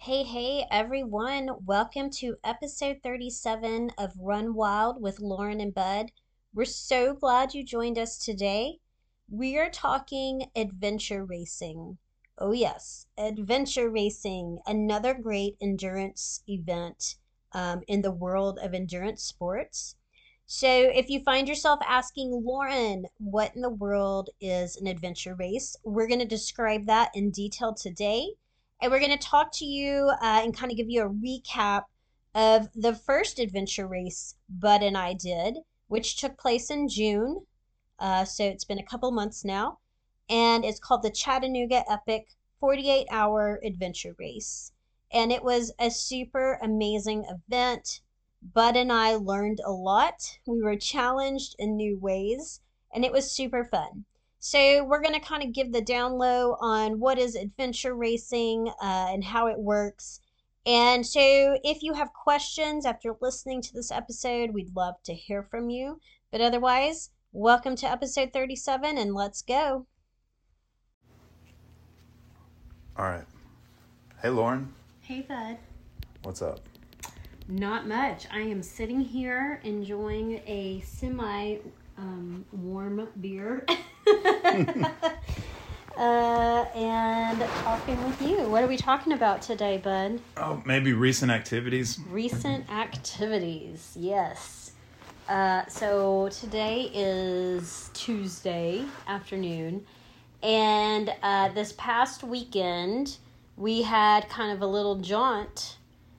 Hey, everyone. Welcome to episode 37 of Run Wild with Lauren and Bud. We're so glad you joined us today. We are talking adventure racing. Oh, yes, adventure racing, another great endurance event in the world of endurance sports. So, if you find yourself asking, Lauren, what in the world is an adventure race? We're going to describe that in detail today. And we're going to talk to you and kind of give you a recap of the first adventure race Bud and I did, which took place in June. So it's been a couple months now. And it's called the Chattanooga Epic 48-Hour Adventure Race. And it was a super amazing event. Bud and I learned a lot. We were challenged in new ways, and it was super fun. So we're going to kind of give the down low on what is adventure racing and how it works. And so if you have questions after listening to this episode, we'd love to hear from you. But otherwise, welcome to episode 37 and let's go. All right. Hey, Lauren. Hey, Bud. What's up? Not much. I am sitting here enjoying a warm beer and talking with you. What are we talking about today, Bud? Oh, maybe recent activities. Recent activities, yes. So today is Tuesday afternoon, and this past weekend we had kind of a little jaunt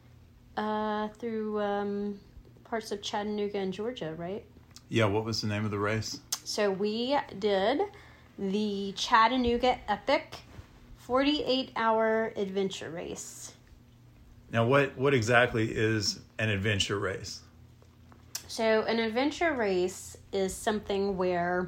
through parts of Chattanooga and Georgia, right? Yeah, what was the name of the race? So we did the Chattanooga Epic 48-Hour Adventure Race. Now, what exactly is an adventure race? So an adventure race is something where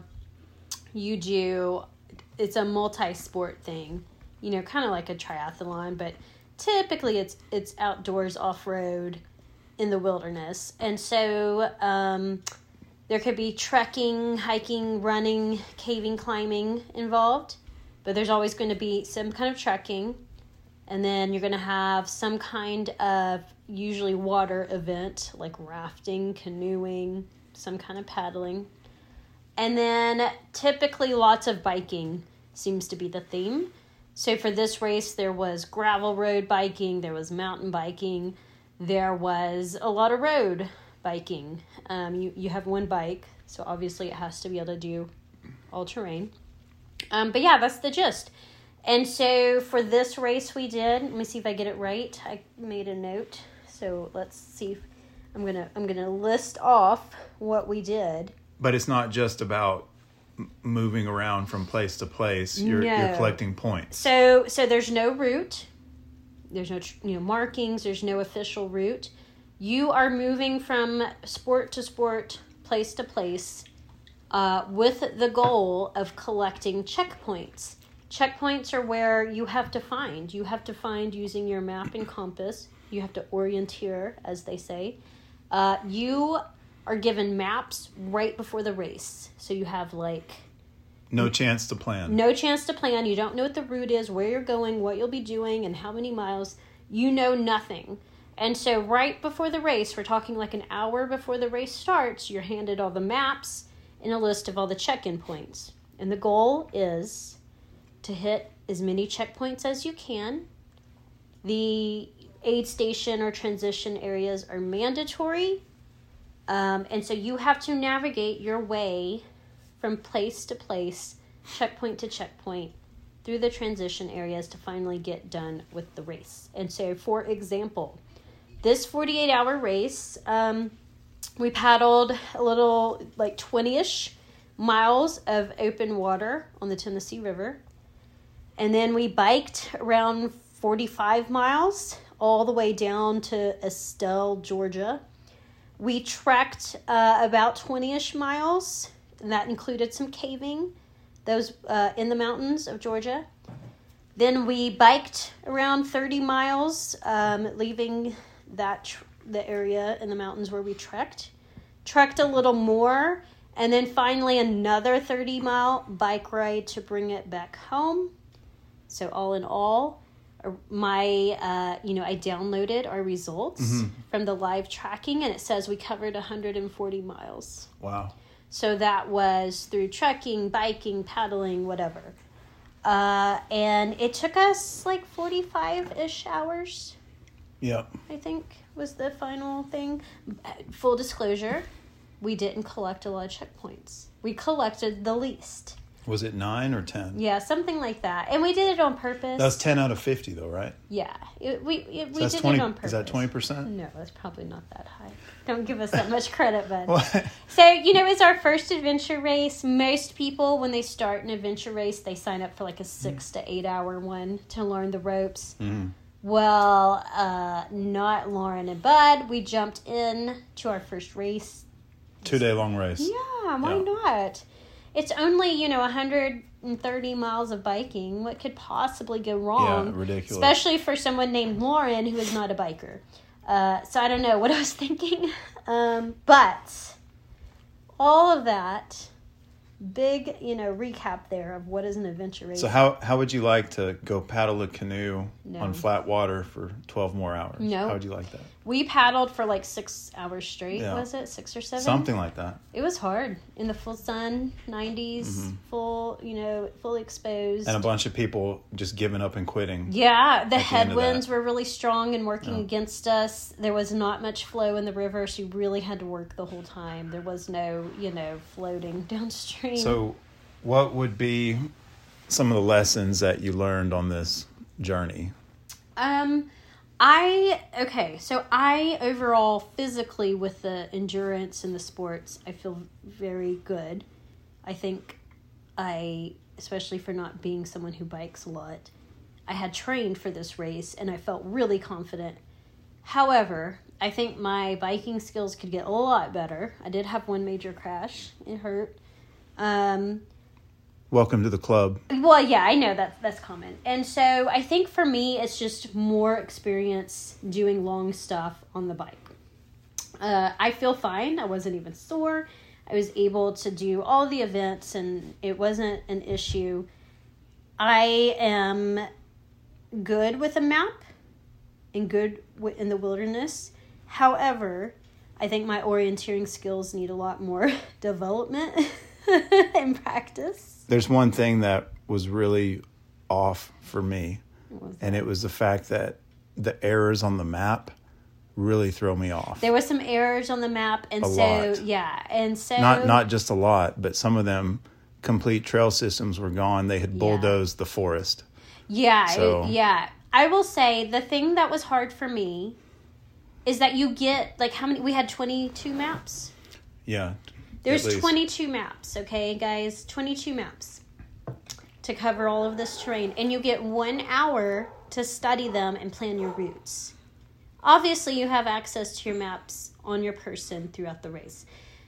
it's a multi-sport thing, kind of like a triathlon, but typically it's outdoors, off-road, in the wilderness. And so there could be trekking, hiking, running, caving, climbing involved, but there's always going to be some kind of trekking. And then you're going to have some kind of usually water event like rafting, canoeing, some kind of paddling. And then typically lots of biking seems to be the theme. So for this race, there was gravel road biking, there was mountain biking, there was a lot of road biking. You have one bike, so obviously it has to be able to do all terrain. But yeah, that's the gist. And so for this race we did, let me see if I get it right. I made a note. So let's see if I'm gonna list off what we did. But it's not just about moving around from place to place. You're collecting points. So there's no route. There's no markings. There's no official route. You are moving from sport to sport, place to place, with the goal of collecting checkpoints. Checkpoints are where you have to find. You have to find using your map and compass. You have to orienteer, as they say. You are given maps right before the race. So you have no chance to plan. No chance to plan. You don't know what the route is, where you're going, what you'll be doing, and how many miles. You know nothing. And so right before the race, we're talking like an hour before the race starts, you're handed all the maps and a list of all the check-in points. And the goal is to hit as many checkpoints as you can. The aid station or transition areas are mandatory. And so you have to navigate your way from place to place, checkpoint to checkpoint, through the transition areas to finally get done with the race. And so, for example, this 48-hour race, we paddled a little, 20-ish miles of open water on the Tennessee River. And then we biked around 45 miles all the way down to Estelle, Georgia. We trekked about 20-ish miles, and that included some caving, those in the mountains of Georgia. Then we biked around 30 miles, leaving the area in the mountains where we trekked a little more, and then finally another 30-mile bike ride to bring it back home. So all in all, I downloaded our results from the live tracking, and it says we covered 140 miles. Wow. So that was through trekking, biking, paddling, whatever. And it took us like 45-ish hours. Yep. I think was the final thing. Full disclosure, we didn't collect a lot of checkpoints. We collected the least. Was it 9 or 10? Yeah, something like that. And we did it on purpose. That was 10 out of 50 though, right? Yeah. We did 20, it on purpose. Is that 20%? No, that's probably not that high. Don't give us that much credit, bud. What? So, it's our first adventure race. Most people, when they start an adventure race, they sign up for like a 6 to 8 hour one to learn the ropes. Mm-hmm. Well, not Lauren and Bud. We jumped in to our first race. 2-day long race. Yeah, why not? It's only, 130 miles of biking. What could possibly go wrong? Yeah, ridiculous. Especially for someone named Lauren who is not a biker. So I don't know what I was thinking. But all of that, big, recap there of what is an adventure race. So how would you like to go paddle a canoe on flat water for 12 more hours? No. How would you like that? We paddled for like 6 hours straight, Yeah. was it? 6 or 7? Something like that. It was hard. In the full sun, 90s, full, fully exposed. And a bunch of people just giving up and quitting. Yeah, the at the end of headwinds that. were really strong and working against us. There was not much flow in the river, so you really had to work the whole time. There was no, floating downstream. So what would be some of the lessons that you learned on this journey? I overall physically with the endurance and the sports, I feel very good. I think especially for not being someone who bikes a lot, I had trained for this race and I felt really confident. However, I think my biking skills could get a lot better. I did have one major crash. It hurt. Welcome to the club. Well, yeah, I know that's common. And so I think for me, it's just more experience doing long stuff on the bike. I feel fine. I wasn't even sore. I was able to do all the events and it wasn't an issue. I am good with a map and good in the wilderness. However, I think my orienteering skills need a lot more development and practice. There's one thing that was really off for me, and it was the fact that the errors on the map really throw me off. There was some errors on the map, and not just a lot, but some of them complete trail systems were gone. They had bulldozed the forest. Yeah. I will say the thing that was hard for me is that you get how many? We had 22 maps. Yeah. There's 22 maps, okay, guys? 22 maps to cover all of this terrain. And you get 1 hour to study them and plan your routes. Obviously, you have access to your maps on your person throughout the race.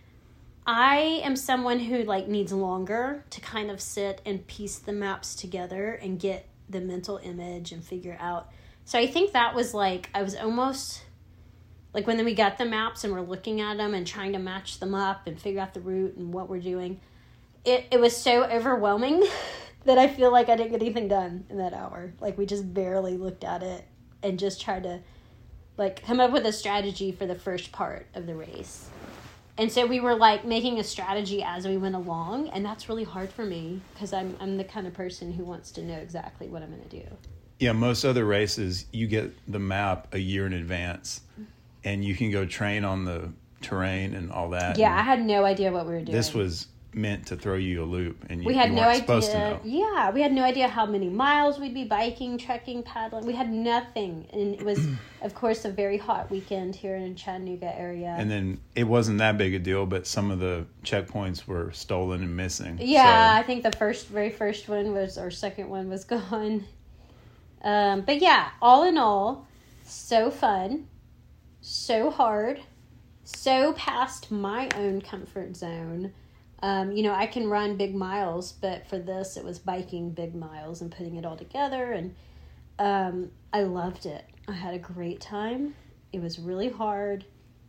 I am someone who needs longer to kind of sit and piece the maps together and get the mental image and figure out. So I think that was I was almost... when we got the maps and we're looking at them and trying to match them up and figure out the route and what we're doing, it was so overwhelming that I feel like I didn't get anything done in that hour. We just barely looked at it and just tried to come up with a strategy for the first part of the race. And so we were making a strategy as we went along, and that's really hard for me because I'm the kind of person who wants to know exactly what I'm going to do. Yeah, most other races, you get the map a year in advance. And you can go train on the terrain and all that. Yeah, I had no idea what we were doing. This was meant to throw you a loop, and we had you no weren't idea. Supposed to know. Yeah, we had no idea how many miles we'd be biking, trekking, paddling. We had nothing, and it was, of course, a very hot weekend here in Chattanooga area. And then it wasn't that big a deal, but some of the checkpoints were stolen and missing. Yeah, I think the very first one was, or second one was gone. But yeah, all in all, so fun. So hard, so past my own comfort zone. I can run big miles, but for this, it was biking big miles and putting it all together. And I loved it. I had a great time. It was really hard.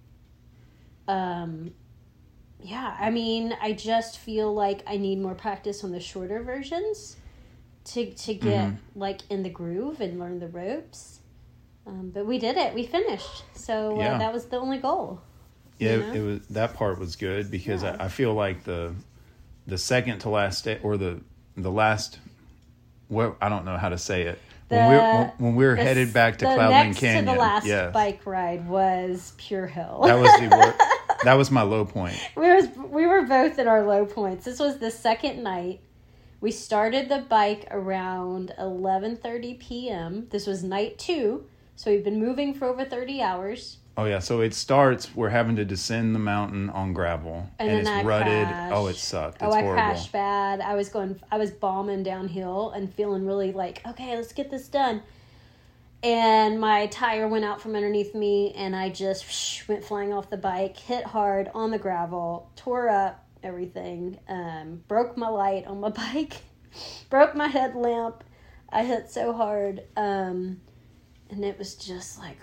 I just feel like I need more practice on the shorter versions to get like in the groove and learn the ropes. But we did it. We finished. So that was the only goal. Yeah, you know? it was, that part was good because I feel like the second to last day, or the last, well, I don't know how to say it. When we were headed back to Cloudland Canyon, to the last bike ride was Pure Hill. That was that was my low point. We were both at our low points. This was the second night. We started the bike around 11:30 p.m. This was night 2, so we've been moving for over 30 hours. Oh yeah, so it starts. We're having to descend the mountain on gravel, and it's rutted. Crashed. Oh, it sucked. It's horrible. I crashed bad. I was bombing downhill and feeling really like, okay, let's get this done. And my tire went out from underneath me, and I just went flying off the bike, hit hard on the gravel, tore up everything, broke my light on my bike, broke my headlamp. I hit so hard, and it was just like,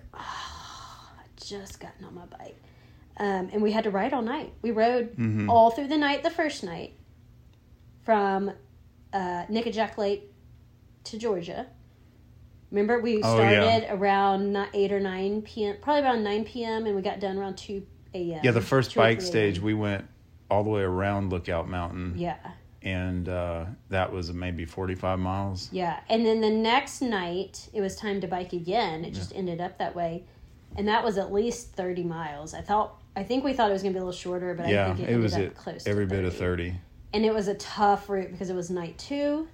just gotten on my bike. And we had to ride all night. We rode all through the night the first night from Nickajack Lake to Georgia. Remember, we started around 8 or 9 p.m., probably around 9 p.m., and we got done around 2 a.m. Yeah, the first bike stage, we went all the way around Lookout Mountain. Yeah. And that was maybe 45 miles. Yeah, and then the next night, it was time to bike again. It just ended up that way. And that was at least 30 miles. I think we thought it was going to be a little shorter, but I think it ended up close to 30. Every bit of 30. And it was a tough route because it was night 2.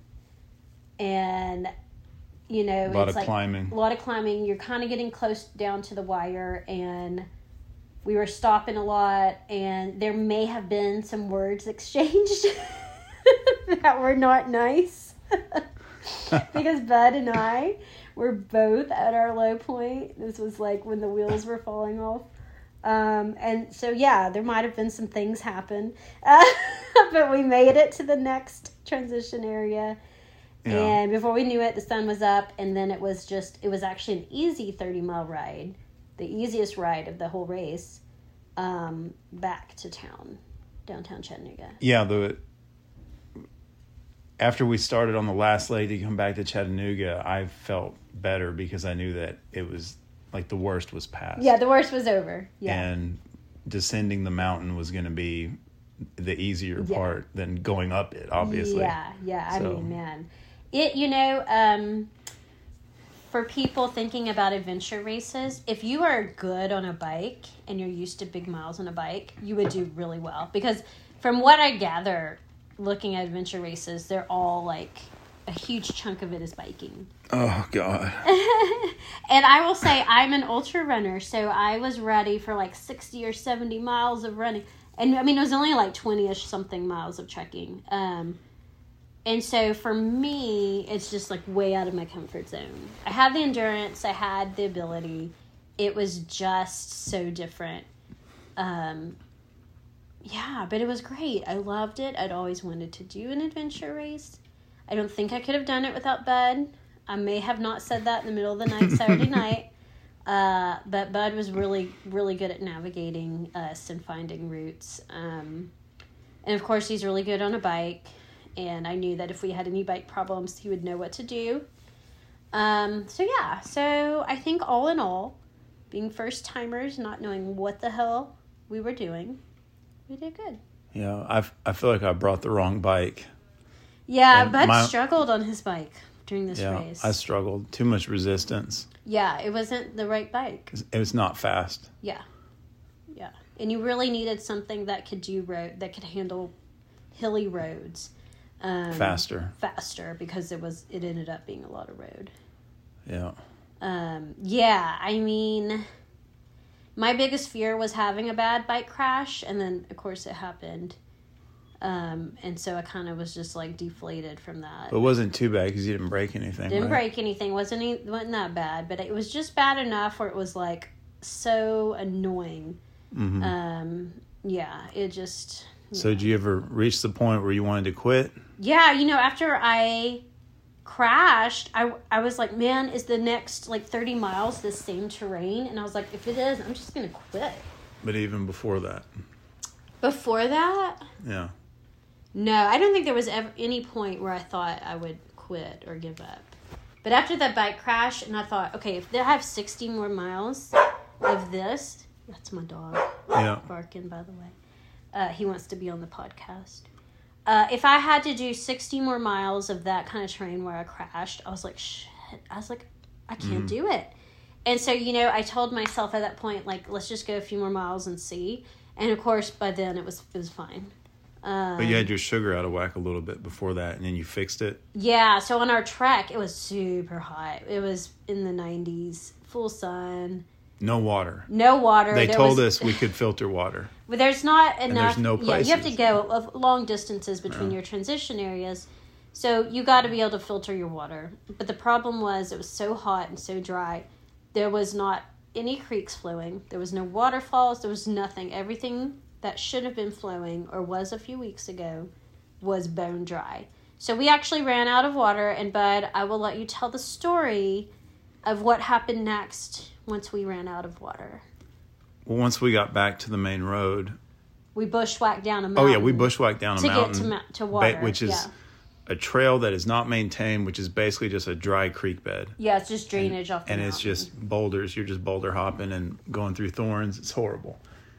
And, you know, a lot of climbing. You're kind of getting close down to the wire, and we were stopping a lot, and there may have been some words exchanged that were not nice. Because Bud and I were both at our low point. This was like when the wheels were falling off. And so, there might have been some things happen. But we made it to the next transition area. Yeah. And before we knew it, the sun was up. And then it was actually an easy 30-mile ride. The easiest ride of the whole race. Back to downtown Chattanooga. Yeah, after we started on the last leg to come back to Chattanooga, I felt better because I knew that it was like the worst was past. Yeah, the worst was over. Yeah. And descending the mountain was going to be the easier part than going up it, obviously. Yeah. I mean, man. It, for people thinking about adventure races, if you are good on a bike and you're used to big miles on a bike, you would do really well. Because from what I gather, looking at adventure races, they're all like a huge chunk of it is biking. Oh God. And I will say I'm an ultra runner, so I was ready for like 60 or 70 miles of running. And I mean, it was only like 20-ish something miles of trekking. And so for me, it's just like way out of my comfort zone. I had the endurance, I had the ability. It was just so different. Yeah, but it was great. I loved it. I'd always wanted to do an adventure race. I don't think I could have done it without Bud. I may have not said that in the middle of the night, Saturday night. But Bud was really, really good at navigating us and finding routes. And of course, he's really good on a bike. And I knew that if we had any bike problems, he would know what to do. So I think all in all, being first timers, not knowing what the hell we were doing, we did good. Yeah, I feel like I brought the wrong bike. Yeah, Bud struggled on his bike during this race. I struggled. Too much resistance. Yeah, it wasn't the right bike. It was not fast. Yeah. And you really needed something that could handle hilly roads. Faster, because it ended up being a lot of road. Yeah. I mean, my biggest fear was having a bad bike crash, and then of course it happened. And so I kind of was just like deflated from that. But it wasn't too bad because you didn't break anything. Didn't break anything. Wasn't that bad, but it was just bad enough where it was like so annoying. Mm-hmm. It just. So did you ever reach the point where you wanted to quit? Yeah, after I crashed, I was like, man, is the next like 30 miles the same terrain? And I was like, if it is, I'm just going to quit. But even before that? Before that? Yeah. No, I don't think there was ever any point where I thought I would quit or give up. But after that bike crash, and I thought, okay, if I have 60 more miles of this, that's my dog barking, by the way. He wants to be on the podcast. If I had to do 60 more miles of that kind of terrain where I crashed, I was like, shit. I was like, I can't do it. And so, I told myself at that point, like, let's just go a few more miles and see. And, of course, by then it was fine. But you had your sugar out of whack a little bit before that, and then you fixed it? Yeah, so on our trek, it was super hot. It was in the 90s, full sun. No water. No water. They told us we could filter water. But there's not enough. And there's no places. Yeah, you have to go long distances between your transition areas. So you got to be able to filter your water. But the problem was it was so hot and so dry. There was not any creeks flowing. There was no waterfalls. There was nothing. Everything that should have been flowing or was a few weeks ago was bone dry. So we actually ran out of water. And Bud, I will let you tell the story of what happened next once we ran out of water. Well, once we got back to the main road, we bushwhacked down a mountain. Oh, yeah, we bushwhacked down a mountain. To get to water. Which is a trail that is not maintained, which is basically just a dry creek bed. Yeah, it's just drainage off the mountain. And it's just boulders. You're just boulder hopping and going through thorns. It's horrible.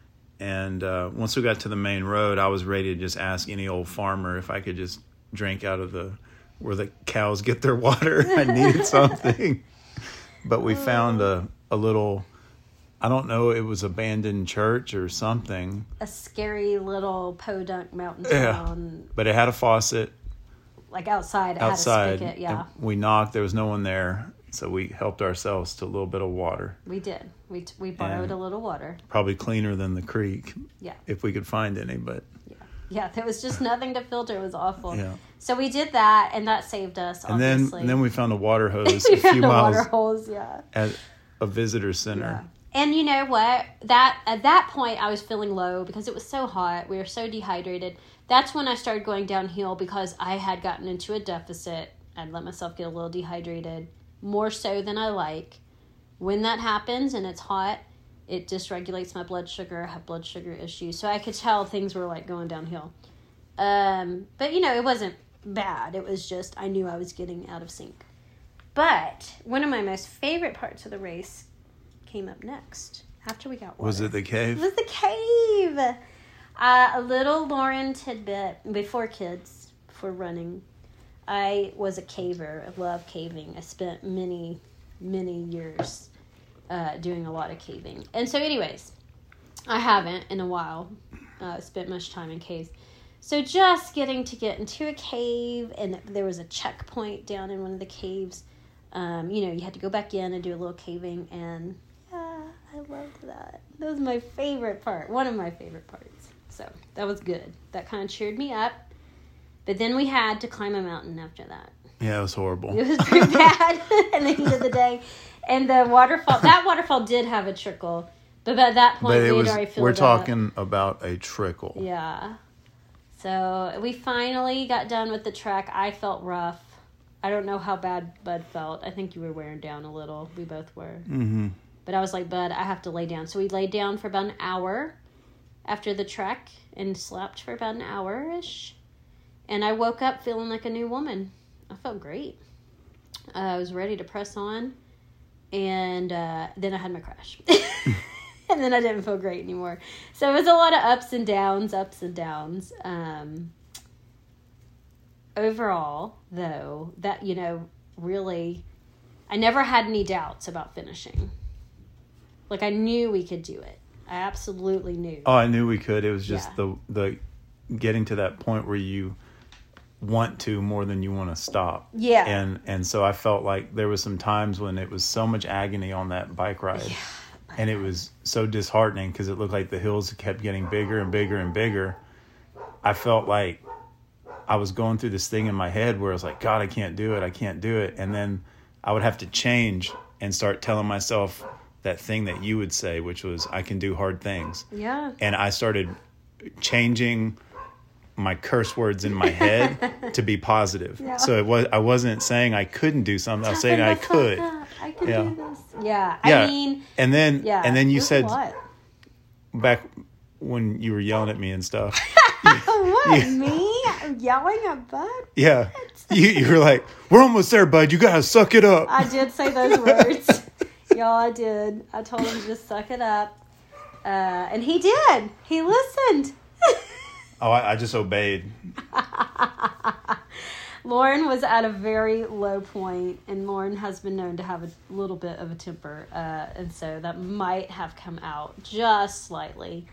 And once we got to the main road, I was ready to just ask any old farmer if I could just drink out of where the cows get their water. I needed something. But we found a little, I don't know, it was abandoned church or something. A scary little podunk mountain town. But it had a faucet. Like outside. It had a spigot, yeah. We knocked, there was no one there. So we helped ourselves to a little bit of water. We did. We borrowed a little water. Probably cleaner than the creek. Yeah. If we could find any, but. Yeah, there was just nothing to filter. It was awful. Yeah. So we did that, and that saved us, obviously. And then we found a water hose a few miles water hose, at a visitor center. Yeah. And you know what? At that point, I was feeling low because it was so hot. We were so dehydrated. That's when I started going downhill because I had gotten into a deficit. I'd let myself get a little dehydrated, more so than I like. When that happens and it's hot, it dysregulates my blood sugar. I have blood sugar issues. So I could tell things were like going downhill. But, it wasn't bad. It was just I knew I was getting out of sync. But one of my most favorite parts of the race came up next after we got water. Was it the cave? It was the cave. A little Lauren tidbit before running. I was a caver. I love caving. I spent many, many years doing a lot of caving. And so anyways, I haven't in a while spent much time in caves. So just getting to get into a cave, and there was a checkpoint down in one of the caves. You had to go back in and do a little caving, and I loved that. That was my favorite part, one of my favorite parts. So that was good. That kind of cheered me up. But then we had to climb a mountain after that. Yeah, it was horrible. It was pretty bad in the heat of the day. And the waterfall did have a trickle. But by that point, we had already filled We're talking about a trickle. Yeah. So we finally got done with the trek. I felt rough. I don't know how bad Bud felt. I think you were wearing down a little. We both were. Mm-hmm. But I was like, Bud, I have to lay down. So we laid down for about an hour after the trek and slept for about an hour-ish. And I woke up feeling like a new woman. I felt great. I was ready to press on. And then I had my crash. And then I didn't feel great anymore. So it was a lot of ups and downs. Overall, though, that, really, I never had any doubts about finishing. Like, I knew we could do it. I absolutely knew. Oh, I knew we could. It was just the getting to that point where you want to more than you want to stop. Yeah. And so I felt like there was some times when it was so much agony on that bike ride. Yeah. And it was so disheartening because it looked like the hills kept getting bigger and bigger and bigger. I felt like I was going through this thing in my head where I was like, God, I can't do it. And then I would have to change and start telling myself that thing that you would say, which was, I can do hard things. Yeah. And I started changing my curse words in my head to be positive. Yeah. So I wasn't saying I couldn't do something. I was saying I could. I could do this. Yeah. I mean. And then you said back when you were yelling at me and stuff, What, me? Yelling at Bud? Yeah. You were like, we're almost there, Bud. You got to suck it up. I did say those words. Y'all, I did. I told him to just suck it up. And he did. He listened. Oh, I just obeyed. Lauren was at a very low point, and Lauren has been known to have a little bit of a temper, and so that might have come out just slightly.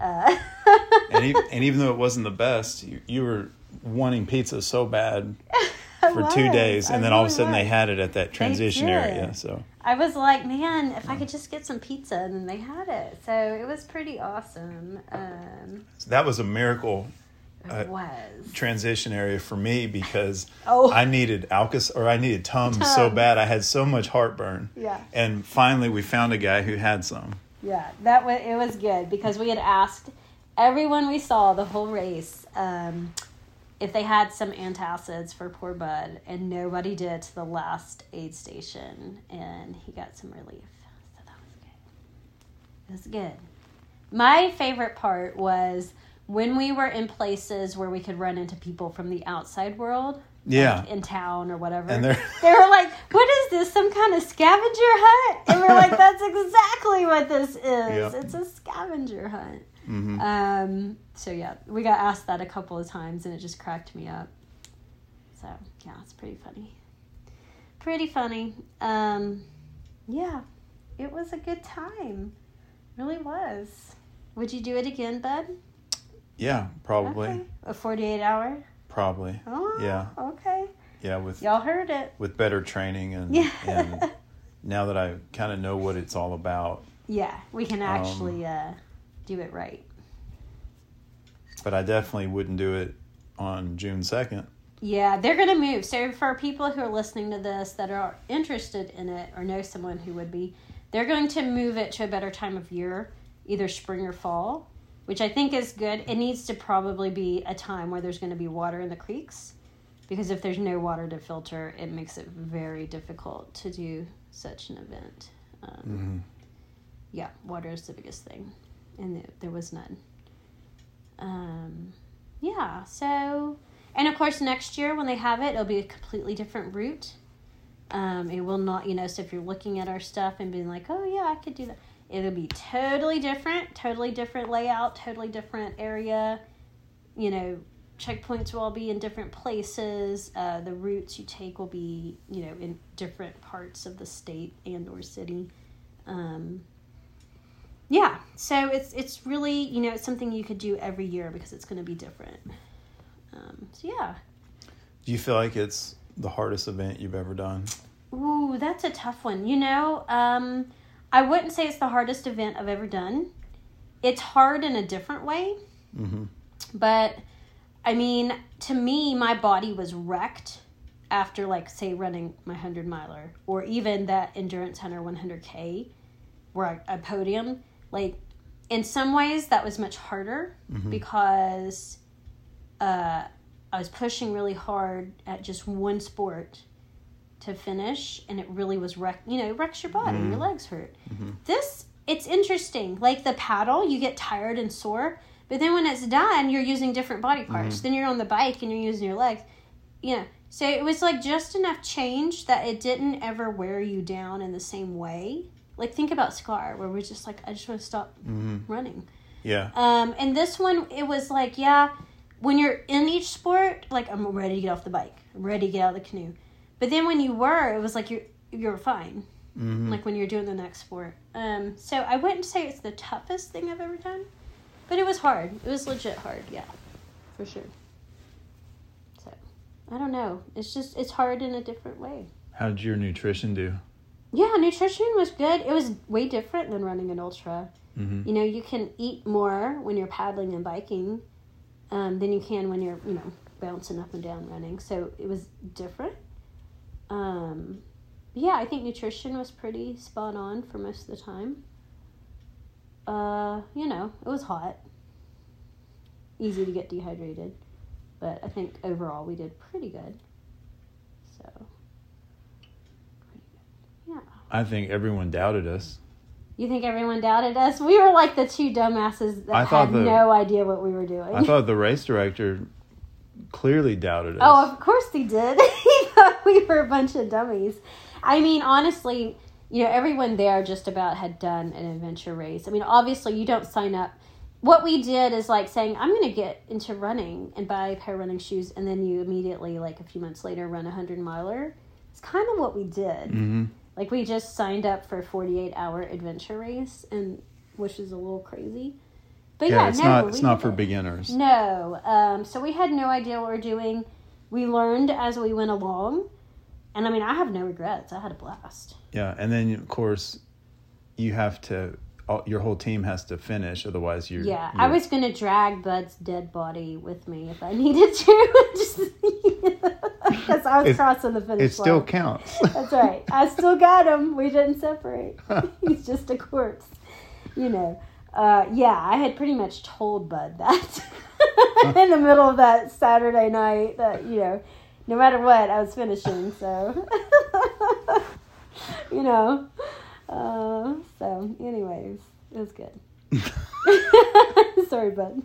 And even though it wasn't the best, you were wanting pizza so bad for 2 days, and then all of a sudden they had it at that transition area. So I was like, man, if I could just get some pizza, and then they had it. So it was pretty awesome. So that was a miracle. It was transition area for me because I needed I needed Tums so bad. I had so much heartburn. Yeah. And finally we found a guy who had some. Yeah, it was good because we had asked everyone we saw the whole race if they had some antacids for poor Bud, and nobody did to the last aid station, and he got some relief. So that was good. It was good. My favorite part was when we were in places where we could run into people from the outside world, like in town or whatever, and they were like, what is this, some kind of scavenger hunt? And we're like, that's exactly what this is. Yep. It's a scavenger hunt. Mm-hmm. So yeah, we got asked that a couple of times, and it just cracked me up. So yeah, it's pretty funny. Yeah, it was a good time. Really was. Would you do it again, Bud? Yeah, probably. Okay. A 48-hour? Probably. Oh, yeah. Okay. Yeah, with y'all heard it. With better training and now that I kind of know what it's all about. Yeah, we can actually do it right. But I definitely wouldn't do it on June 2nd. Yeah, they're going to move. So for people who are listening to this that are interested in it or know someone who would be, they're going to move it to a better time of year, either spring or fall, which I think is good. It needs to probably be a time where there's going to be water in the creeks, because if there's no water to filter, it makes it very difficult to do such an event. Yeah, water is the biggest thing, and there was none. Yeah, so, and of course next year when they have it, it'll be a completely different route. It will not, so if you're looking at our stuff and being like, oh yeah, I could do that, it'll be totally different layout, totally different area. Checkpoints will all be in different places. The routes you take will be, in different parts of the state and or city. Yeah, so it's really, it's something you could do every year because it's going to be different. So yeah. Do you feel like it's the hardest event you've ever done? Ooh, that's a tough one. I wouldn't say it's the hardest event I've ever done. It's hard in a different way. Mm-hmm. But, to me, my body was wrecked after, say, running my 100-miler. Or even that Endurance Hunter 100K where I podiumed. In some ways, that was much harder because I was pushing really hard at just one sport to finish, and it really was wrecks your body. Your legs hurt. This, it's interesting. The paddle, you get tired and sore, but then when it's done, you're using different body parts. Then you're on the bike and you're using your legs. So it was just enough change that it didn't ever wear you down in the same way. Think about Scar, where we're just I just want to stop running. Yeah. And this one, it was when you're in each sport, I'm ready to get off the bike. I'm ready to get out of the canoe. But then when you were, it was you're fine. When you're doing the next sport. So I wouldn't say it's the toughest thing I've ever done, but it was hard. It was legit hard, yeah, for sure. So I don't know. It's hard in a different way. How did your nutrition do? Yeah, nutrition was good. It was way different than running an ultra. You can eat more when you're paddling and biking than you can when you're, bouncing up and down running. So it was different. Yeah, I think nutrition was pretty spot on for most of the time. It was hot. Easy to get dehydrated. But I think overall we did pretty good. So, pretty good. Yeah. I think everyone doubted us. You think everyone doubted us? We were like the two dumbasses that had no idea what we were doing. I thought the race director clearly doubted us. Oh, of course he did. He thought we were a bunch of dummies. I mean, honestly, everyone there just about had done an adventure race. I mean, obviously, you don't sign up. What we did is like saying, I'm going to get into running and buy a pair of running shoes, and then you immediately, like a few months later, run a 100-miler. It's kind of what we did. Mm-hmm. Like, we just signed up for a 48-hour adventure race, which is a little crazy. But it's not for beginners. No. So we had no idea what we were doing. We learned as we went along. And I mean, I have no regrets. I had a blast. Yeah. And then, of course, you have to, your whole team has to finish. Otherwise, you're... Yeah. I was going to drag Bud's dead body with me if I needed to. Because I was crossing the finish line. It still counts. That's right. I still got him. We didn't separate. He's just a corpse. I had pretty much told Bud that in the middle of that Saturday night that, no matter what, I was finishing. So, so anyways, it was good. Sorry, Bud.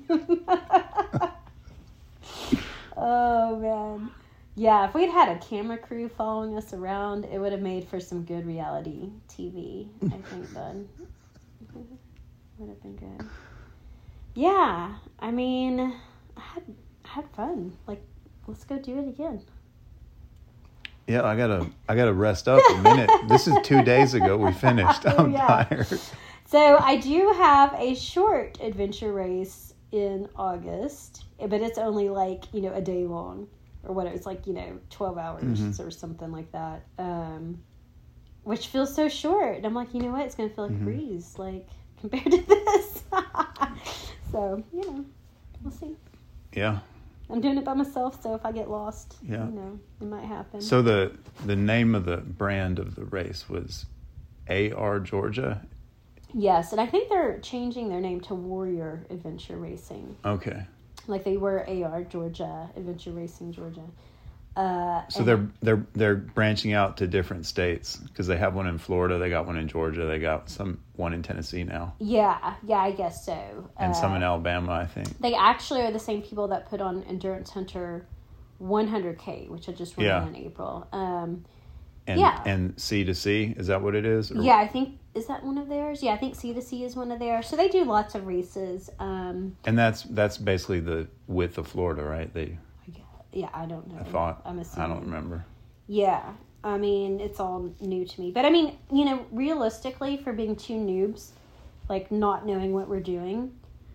Oh, man. Yeah, if we'd had a camera crew following us around, it would have made for some good reality TV, I think, Bud. Would have been good. Yeah, I mean, I had fun. Like, let's go do it again. Yeah, I gotta rest up a minute. This is 2 days ago we finished. I'm tired. So I do have a short adventure race in August, but it's only like, a day long or whatever. It's like, 12 hours or something like that. Which feels so short. And I'm like, you know what? It's going to feel like a breeze, like, compared to this. So, we'll see. Yeah. I'm doing it by myself, so if I get lost, it might happen. So the name of the brand of the race was AR Georgia? Yes, and I think they're changing their name to Warrior Adventure Racing. Okay. Like they were AR Georgia, Adventure Racing Georgia. So they're branching out to different states because they have one in Florida, they got one in Georgia, they got one in Tennessee now. Yeah, I guess so. And some in Alabama, I think. They actually are the same people that put on Endurance Hunter 100K, which I just ran in April. And C2C, is that what it is? Yeah, I think, is that one of theirs? Yeah, I think C2C is one of theirs. So they do lots of races. And that's basically the width of Florida, right? Yeah, I don't know. I'm assuming. I don't remember. Yeah. I mean, it's all new to me. But I mean, realistically, for being two noobs, like not knowing what we're doing,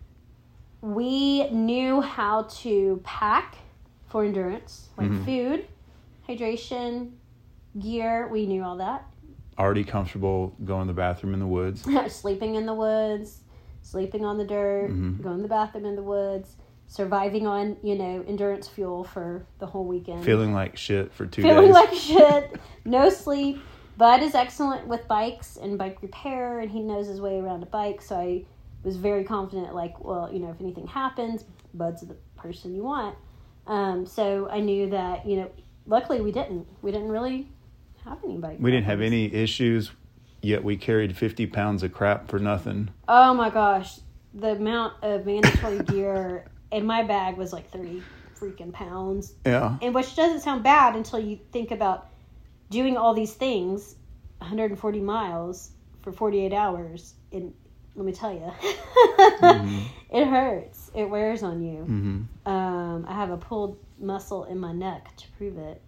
we knew how to pack for endurance, like food, hydration, gear. We knew all that. Already comfortable going to the bathroom in the woods. Sleeping in the woods, sleeping on the dirt, going to the bathroom in the woods. Surviving on, endurance fuel for the whole weekend. Feeling like shit for 2 days. Feeling like shit. No sleep. Bud is excellent with bikes and bike repair, and he knows his way around a bike. So I was very confident, like, well, if anything happens, Bud's the person you want. So I knew that, luckily we didn't. We didn't really have any bike problems. We didn't have any issues, yet we carried 50 pounds of crap for nothing. Oh, my gosh. The amount of mandatory gear... And my bag was like 30 freaking pounds. Yeah. And which doesn't sound bad until you think about doing all these things, 140 miles for 48 hours. And let me tell you, it hurts. It wears on you. I have a pulled muscle in my neck to prove it.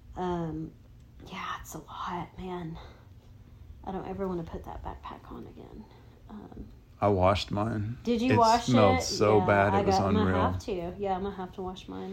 It's a lot, man. I don't ever want to put that backpack on again. I washed mine. Did you wash it? It smelled so bad. It was unreal. I'm going to have to. Yeah, I'm going to have to wash mine.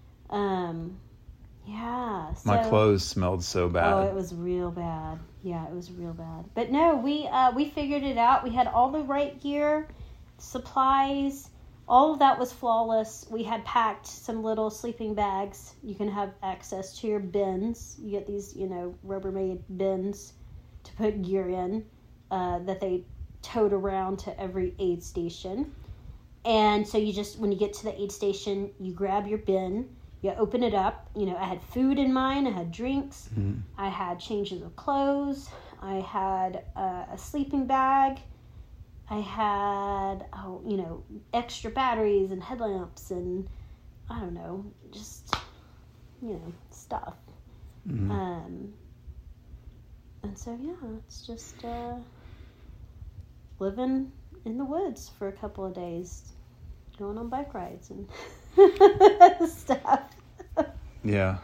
So, my clothes smelled so bad. Oh, it was real bad. Yeah, it was real bad. But no, we figured it out. We had all the right gear, supplies. All of that was flawless. We had packed some little sleeping bags. You can have access to your bins. You get these, Rubbermaid bins to put gear in that they towed around to every aid station. And so when you get to the aid station, you grab your bin, you open it up. I had food in mine, I had drinks, I had changes of clothes, I had a sleeping bag. I had, extra batteries and headlamps and, I don't know, just, stuff. Mm-hmm. And so, it's just living in the woods for a couple of days, going on bike rides and stuff. Yeah.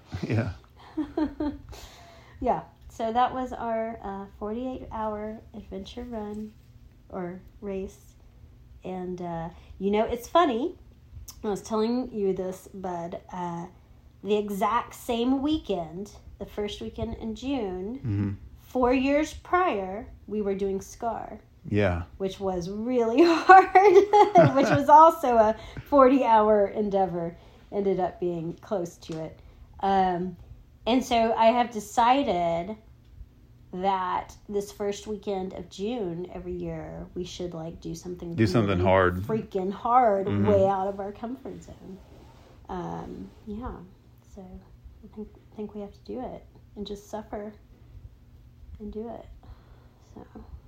Yeah. So that was our 48-hour adventure run or race. And, it's funny. I was telling you this, Bud. The exact same weekend, the first weekend in June, mm-hmm. 4 years prior, we were doing SCAR. Yeah. Which was really hard, which was also a 40-hour endeavor. Ended up being close to it. And so I have decided that this first weekend of June every year, we should do something really hard. Freaking hard, mm-hmm. way out of our comfort zone. So I think we have to do it and just suffer and do it. So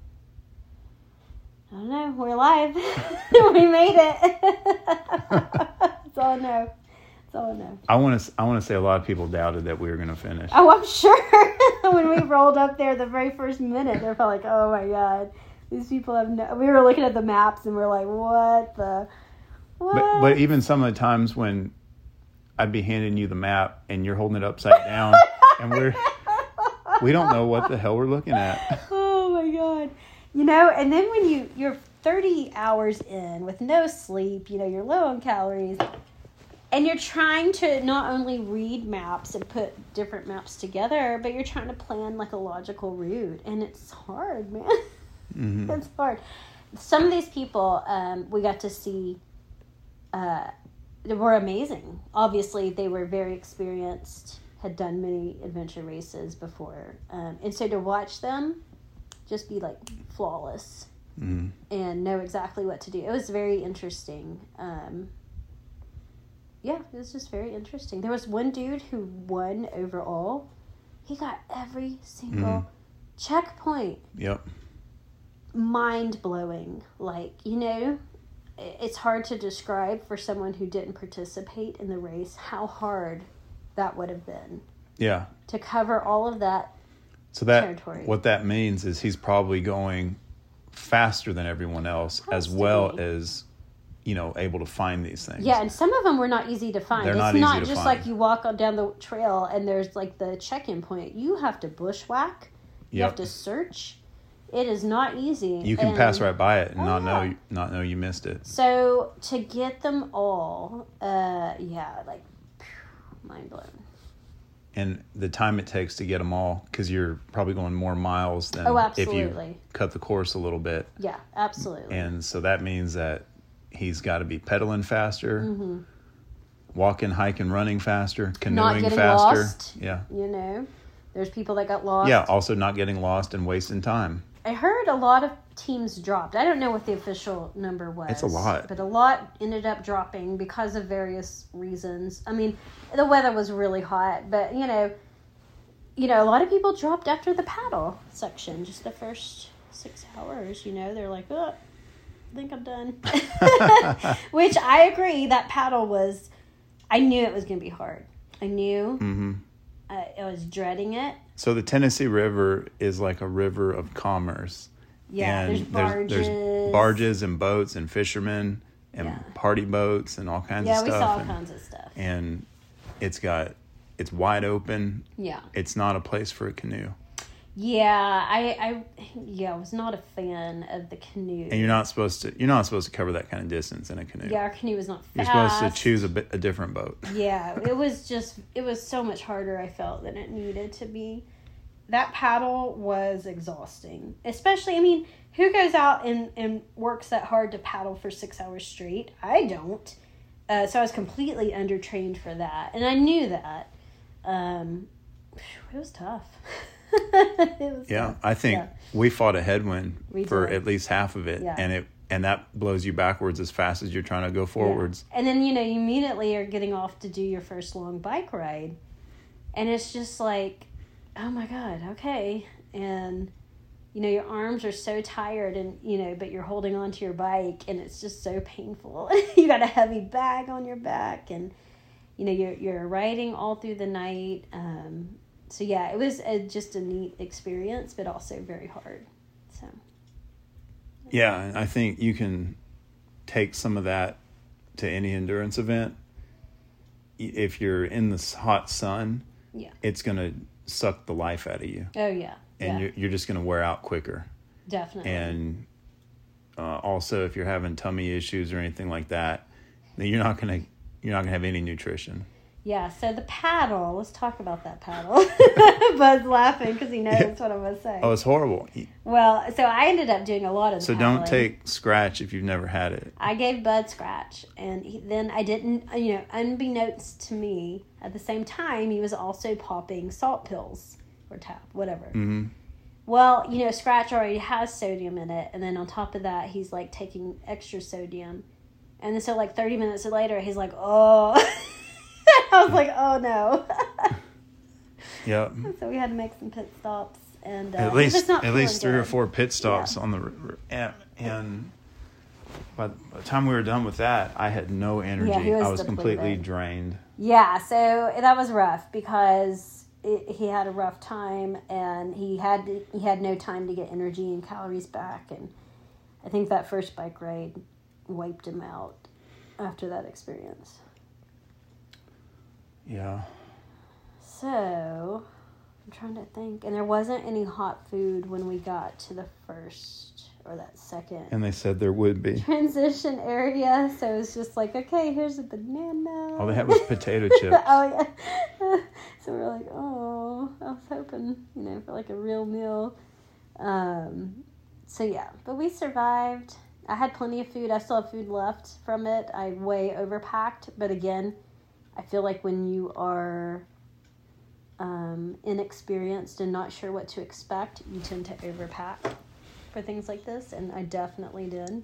I don't know. We're alive. We made it. That's all I know. I want to say a lot of people doubted that we were going to finish. Oh, I'm sure. When we rolled up there the very first minute, they're probably like, "Oh my God, these people have no." We were looking at the maps and we're like, "What the?" What? But even some of the times when I'd be handing you the map and you're holding it upside down, and we don't know what the hell we're looking at. Oh my God. And then when you're 30 hours in with no sleep, you're low on calories, and you're trying to not only read maps and put different maps together, but you're trying to plan a logical route, and it's hard, man. Mm-hmm. It's hard. Some of these people we got to see were amazing. Obviously, they were very experienced, had done many adventure races before, and so to watch them just be flawless mm-hmm. and know exactly what to do. It was very interesting. It was just very interesting. There was one dude who won overall. He got every single mm-hmm. checkpoint. Yep. Mind-blowing. It's hard to describe for someone who didn't participate in the race how hard that would have been. Yeah. To cover all of that. So territory. What that means is he's probably going faster than everyone else, as well as, able to find these things. Yeah, and some of them were not easy to find. They're it's not not easy to just find. You walk down the trail and there's the check-in point. You have to bushwhack. You have to search. It is not easy. You can pass right by it and not know you missed it. So to get them all, mind blown. And the time it takes to get them all, because you're probably going more miles than if you cut the course a little bit. Yeah, absolutely. And so that means that he's got to be pedaling faster, mm-hmm. walking, hiking, running faster, canoeing not getting faster. Lost, yeah. There's people that got lost. Yeah, also not getting lost and wasting time. I heard a lot of teams dropped. I don't know what the official number was. It's a lot. But a lot ended up dropping because of various reasons. I mean, the weather was really hot, but, a lot of people dropped after the paddle section, just the first 6 hours, They're like, oh, I think I'm done. Which I agree, that paddle was, I knew it was going to be hard. I knew. Mm-hmm. I was dreading it. So the Tennessee River is like a river of commerce. Yeah, and there's barges and boats and fishermen and party boats and all kinds of stuff. Yeah, we saw all kinds of stuff. And it's wide open. Yeah. It's not a place for a canoe. Yeah, I was not a fan of the canoe. And you're not supposed to cover that kind of distance in a canoe. Yeah, our canoe was not fast. You're supposed to choose a different boat. Yeah, it was so much harder, I felt, than it needed to be. That paddle was exhausting. Especially, who goes out and works that hard to paddle for 6 hours straight? I don't. So I was completely undertrained for that. And I knew that. It was tough. Tough. I think we fought a headwind for at least half of it. Yeah. And that blows you backwards as fast as you're trying to go forwards. Yeah. And then, you immediately are getting off to do your first long bike ride. And it's just like, oh my God, okay. and your arms are so tired, and but you're holding on to your bike, and it's just so painful. You got a heavy bag on your back, and you're riding all through the night. So yeah, it was just a neat experience, but also very hard. So yeah, and I think you can take some of that to any endurance event. If you're in the hot sun, it's going to suck the life out of you. Oh yeah. And you're just going to wear out quicker. Definitely. And also, if you're having tummy issues or anything like that, then you're not gonna have any nutrition. Yeah. So the paddle. Let's talk about that paddle. Bud's laughing because he knows what I'm gonna say. Oh, it's horrible. Well, so I ended up doing a lot of. So paddling. Don't take Scratch if you've never had it. I gave Bud Scratch, and then I didn't. Unbeknownst to me, at the same time, he was also popping salt pills. Or tap, whatever. Mm-hmm. Well, Scratch already has sodium in it, and then on top of that, he's like taking extra sodium, and then so like 30 minutes later, he's like, "Oh," I was like, "Oh no." Yep. So we had to make some pit stops, and at least 3 or 4 pit stops on the and by the time we were done with that, I had no energy. Yeah, I was completely drained. Yeah, so that was rough because. He had a rough time, and he had no time to get energy and calories back, and I think that first bike ride wiped him out after that experience. Yeah. So I'm trying to think, and there wasn't any hot food when we got to the first or that second. And they said there would be transition area, so it was just like, okay, here's a banana. All they had was potato chips. Oh yeah. So we're like, oh, I was hoping, for like a real meal. So yeah, but we survived. I had plenty of food. I still have food left from it. I way overpacked, but again, I feel like when you are inexperienced and not sure what to expect, you tend to overpack for things like this, and I definitely did.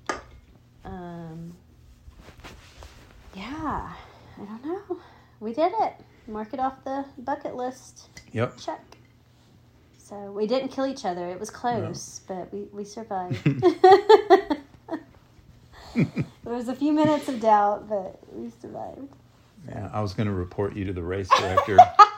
Yeah, I don't know. We did it. Mark it off the bucket list. Yep. Check. So we didn't kill each other. It was close, but we survived. There was a few minutes of doubt, but we survived. Yeah, I was going to report you to the race director.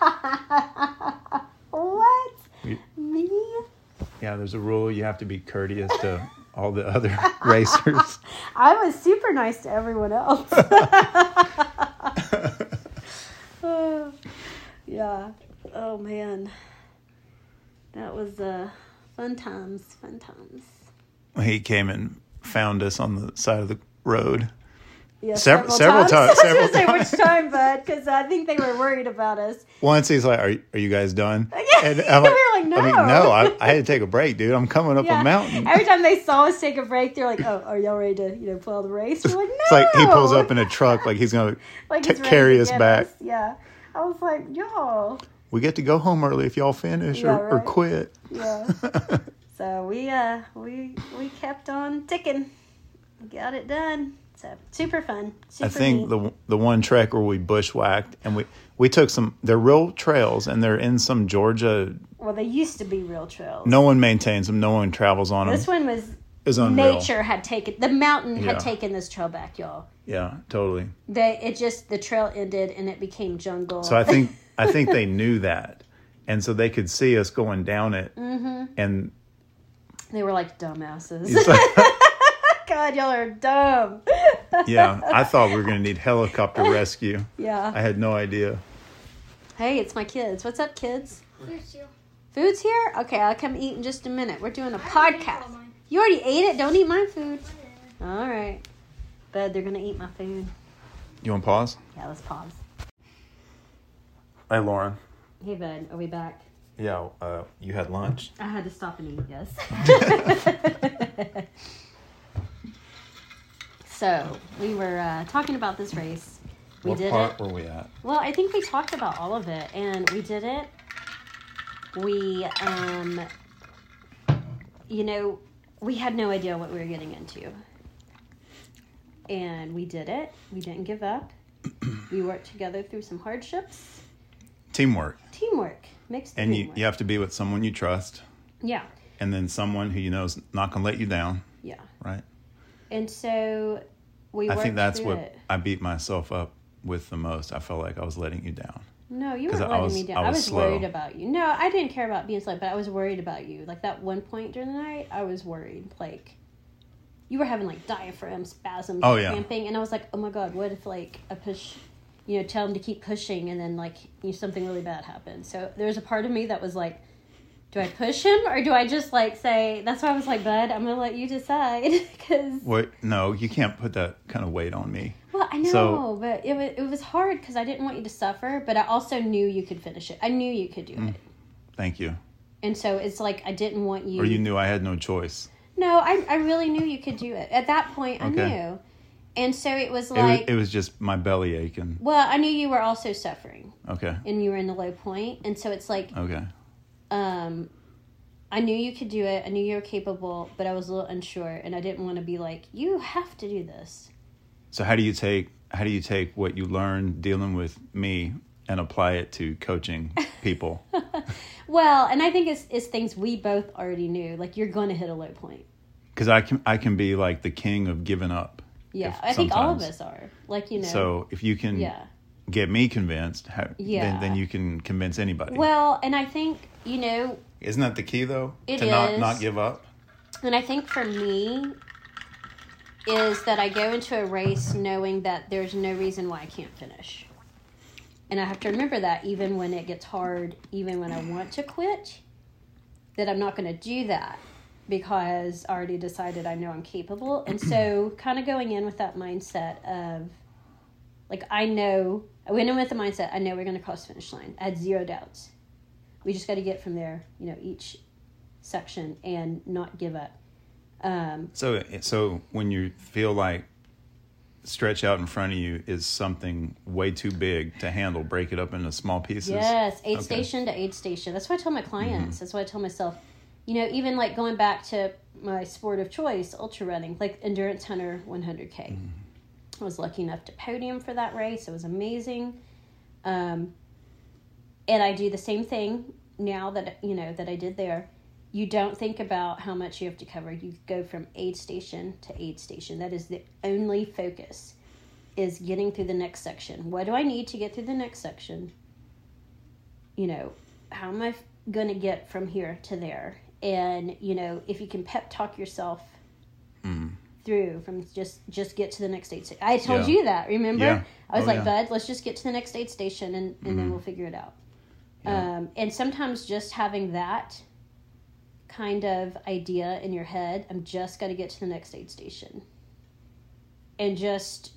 What? Me? Yeah, there's a rule. You have to be courteous to all the other racers. I was super nice to everyone else. Yeah. Oh, man. That was fun times. He came and found us on the side of the road. Yeah, several times. I was going to say which time, bud, because I think they were worried about us. Once he's like, "Are you guys done?" Yeah, and I'm like, we were like, "No." I had to take a break, dude. I'm coming up a mountain. Every time they saw us take a break, they're like, "Oh, are y'all ready to pull out the race?" We're like, "No." It's like he pulls up in a truck, like he's gonna carry us back. Yeah, I was like, "Y'all, we get to go home early if y'all finish or quit." Yeah. So we kept on ticking, got it done. So super fun. I think neat. the one trek where we bushwhacked and we took some. They're real trails and they're in some Georgia. Well, they used to be real trails. No one maintains them. No one travels on them. This one was unreal. Nature had taken the mountain had taken this trail back, y'all. Yeah, totally. The trail ended and it became jungle. So I think they knew that, and so they could see us going down it, and they were like dumbasses. God, y'all are dumb. Yeah, I thought we were going to need helicopter rescue. Yeah. I had no idea. Hey, it's my kids. What's up, kids? Food's here. Food's here? Okay, I'll come eat in just a minute. We're doing a podcast. You already ate it? Don't eat my food. All right. Bud, they're going to eat my food. You want to pause? Yeah, let's pause. Hey, Lauren. Hey, Bud. Are we back? Yeah, you had lunch? I had to stop and eat, yes. So, we were talking about this race. What part were we at? Well, I think we talked about all of it, and we did it. We, we had no idea what we were getting into. And we did it. We didn't give up. We worked together through some hardships. Teamwork. Teamwork makes the and dream work. you have to be with someone you trust. Yeah. And then someone who you know is not going to let you down. Yeah. Right. And so I think that's what I beat myself up with the most. I felt like I was letting you down. No, you weren't letting me down. I was worried about you. No, I didn't care about being slow, but I was worried about you. Like that one point during the night, I was worried. Like you were having like diaphragm spasms, cramping, and I was like, oh my God, what if like I push, tell him to keep pushing, and then like something really bad happens. So there's a part of me that was like, do I push him or do I just like say? That's why I was like, bud, I'm gonna let you decide because. What? No, you can't put that kind of weight on me. Well, I know, but it was hard because I didn't want you to suffer, but I also knew you could finish it. I knew you could do it. Thank you. And so it's like I didn't want you. Or you knew I had no choice. No, I really knew you could do it. At that point, I knew. And so it was like... It was just my belly aching. Well, I knew you were also suffering. Okay. And you were in the low point. And so it's like... Okay. I knew you could do it. I knew you were capable, but I was a little unsure. And I didn't want to be like, you have to do this. So how do you take what you learned dealing with me and apply it to coaching people? Well, and I think it's things we both already knew. Like, you're going to hit a low point. Because I can be like the king of giving up. Yeah, I think all of us are. Like, So if you can get me convinced, then you can convince anybody. Well, and I think, Isn't that the key, though? It to is. not give up? And I think for me is that I go into a race knowing that there's no reason why I can't finish. And I have to remember that even when it gets hard, even when I want to quit, that I'm not going to do that because I already decided I know I'm capable. And so kind of going in with that mindset of, like, I went in with the mindset, I know we're going to cross the finish line. I had zero doubts. We just got to get from there, each section and not give up. So when you feel like stretch out in front of you is something way too big to handle, break it up into small pieces. Yes, aid station to aid station. That's what I tell my clients. That's what I tell myself. Even like going back to my sport of choice, ultra running, like Endurance Hunter 100K. I was lucky enough to podium for that race. It was amazing. And I do the same thing now that, that I did there. You don't think about how much you have to cover. You go from aid station to aid station. That is the only focus, is getting through the next section. What do I need to get through the next section? How am I going to get from here to there? And, if you can pep talk yourself through from just get to the next aid station. I told you that, remember? Yeah. I was bud, let's just get to the next aid station and then we'll figure it out. Yeah. And sometimes just having that kind of idea in your head, I'm just got to get to the next aid station. And just,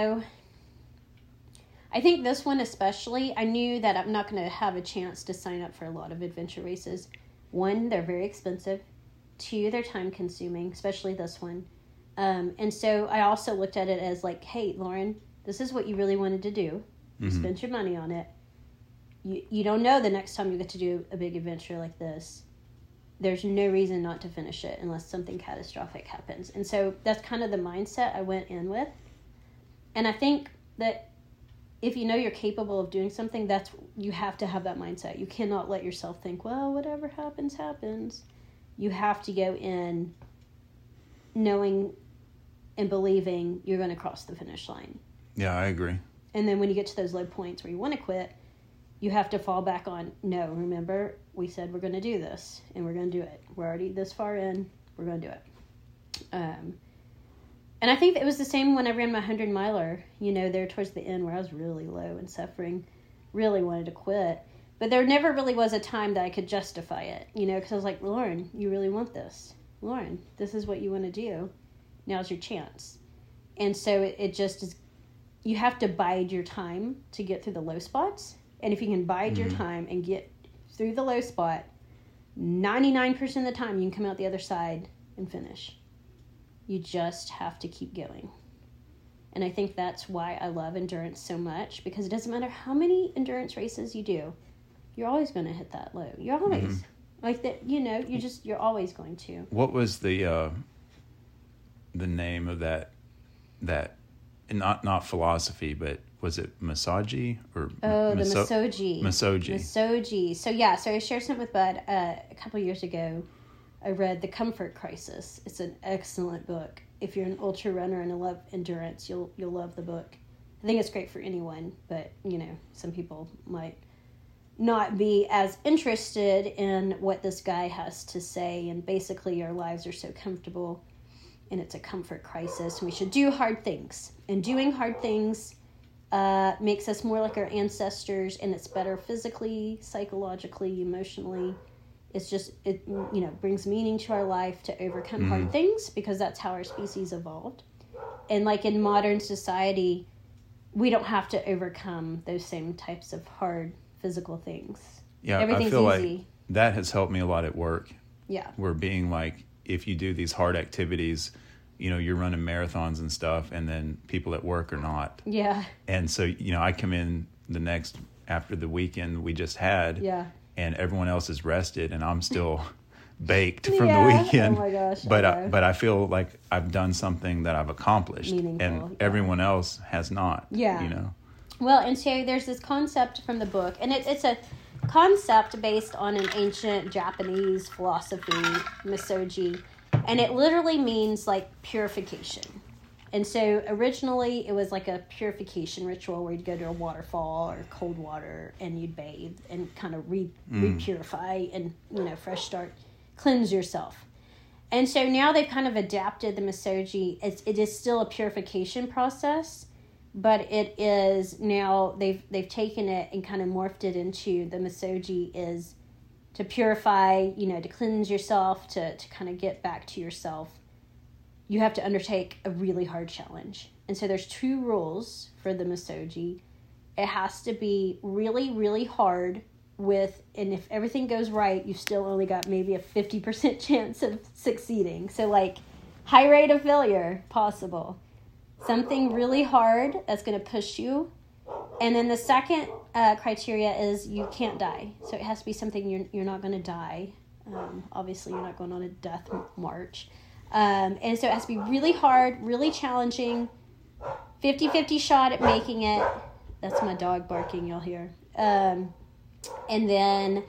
I think this one especially, I knew that I'm not going to have a chance to sign up for a lot of adventure races. One, they're very expensive. Two, they're time consuming, especially this one. And so I also looked at it as like, hey, Lauren, this is what you really wanted to do. You spent your money on it. You don't know the next time you get to do a big adventure like this. There's no reason not to finish it unless something catastrophic happens. And so that's kind of the mindset I went in with. And I think that if you know you're capable of doing something, you have to have that mindset. You cannot let yourself think, well, whatever happens, happens. You have to go in knowing and believing you're going to cross the finish line. Yeah, I agree. And then when you get to those low points where you want to quit, you have to fall back on, no, remember, we said we're going to do this, and we're going to do it. We're already this far in, we're going to do it. And I think it was the same when I ran my 100-miler, there towards the end where I was really low and suffering, really wanted to quit. But there never really was a time that I could justify it, because I was like, Lauren, you really want this. Lauren, this is what you want to do. Now's your chance. And so it just is, you have to bide your time to get through the low spots. And if you can bide your time and get through the low spot, 99% of the time you can come out the other side and finish. You just have to keep going. And I think that's why I love endurance so much, because it doesn't matter how many endurance races you do, you're always going to hit that low. You're always like that, you're always going to. What was the name of that not philosophy, but was it Masoji or the Masoji. Masoji. So I shared something with Bud a couple years ago. I read The Comfort Crisis. It's an excellent book. If you're an ultra runner and love endurance, you'll love the book. I think it's great for anyone, but some people might not be as interested in what this guy has to say. And basically, our lives are so comfortable, and it's a comfort crisis. We should do hard things, and doing hard things makes us more like our ancestors, and it's better physically, psychologically, emotionally. It's just, it brings meaning to our life to overcome hard things, because that's how our species evolved. And like in modern society, we don't have to overcome those same types of hard physical things. Yeah, I feel easy. Like that has helped me a lot at work. Yeah. Where being like, if you do these hard activities, you're running marathons and stuff, and then people at work are not. Yeah. And so, I come in after the weekend we just had. Yeah. And everyone else is rested, and I'm still baked from the weekend. Oh my gosh! But I feel like I've done something that I've accomplished, and everyone else has not. Yeah. Well, and so there's this concept from the book, and it's a concept based on an ancient Japanese philosophy, Masoji, and it literally means like purification. And so originally it was like a purification ritual where you'd go to a waterfall or cold water and you'd bathe and kind of re-purify and, fresh start, cleanse yourself. And so now they've kind of adapted the Masoji. It is still a purification process, but it is now they've taken it and kind of morphed it into the Masoji is to purify, to cleanse yourself, to kind of get back to yourself. You have to undertake a really hard challenge. And so there's 2 rules for the Masoji. It has to be really, really hard and if everything goes right, you've still only got maybe a 50% chance of succeeding. So like high rate of failure possible. Something really hard that's going to push you. And then the second criteria is you can't die. So it has to be something you're not going to die. Obviously, you're not going on a death march. And so it has to be really hard, really challenging, 50-50 shot at making it. That's my dog barking, you'll hear. And then,